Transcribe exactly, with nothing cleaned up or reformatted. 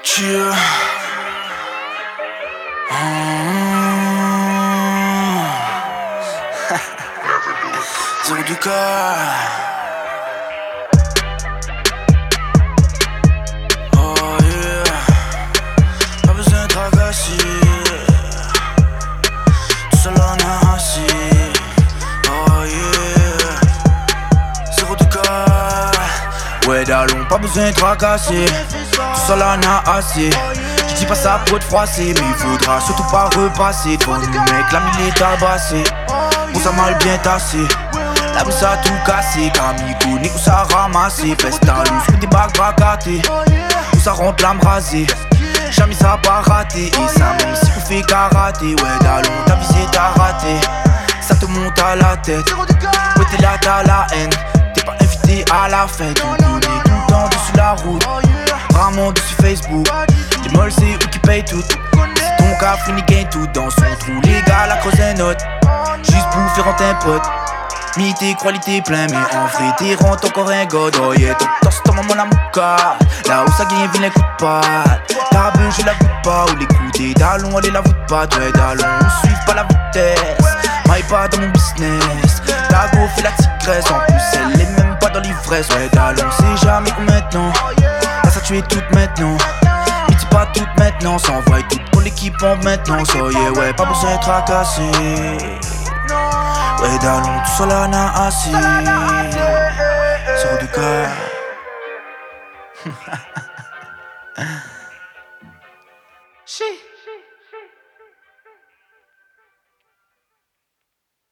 Chill. Mmh. Zéro du cas. Oh yeah. Pas besoin de tracasser. Tout seul en a assis. Oh yeah. Zéro du cas. Ouais d'allons, pas besoin de tracasser. Tout seul en a assez. Je dis pas ça pour te froisser, mais il faudra surtout pas repasser devant nous mec, la mille est tabassée. Où ça mal bien tassé. La mousse a tout cassé, Kamiko, Nico ça ramassé. Peste à l'eau, sous des bagues braquatées. Où ça rentre l'âme rasée. Jamais ça a pas raté. Et ça même si on fait karaté. Ouais d'allons, ta visée t'a raté. Ça te monte à la tête. Ouais t'es là t'as la haine. T'es pas invité à la fête. On connaît tout le temps dessus la route. Vraiment dessus Facebook. Les molles c'est eux qui payent tout. C'est ton cas fini gagne tout dans son trou. Les gars la creuse un note. Juste pour faire rentrer un pote. Mité, qualité plein, mais en vrai t'es rentre encore un god. Oh yeah, top toss ton maman la mouka. Là où ça gagne vient les coups de patte. Ta beuh je la goûte pas, ou les coups des dallons, allez la voûte pas. Ouais dallons, on suit pas la vitesse. Maille pas dans mon business. Ta go fait la tigresse, en plus elle est même pas dans l'ivresse. Ouais dallons, c'est jamais ou maintenant. Là ça tu es toute maintenant. Mais dis pas toute maintenant, s'envoie toute pour l'équipe en maintenant. So yeah, ouais, pas besoin de tracasser. Ouais d'allons, tout seul en a assis. Zéro du cas.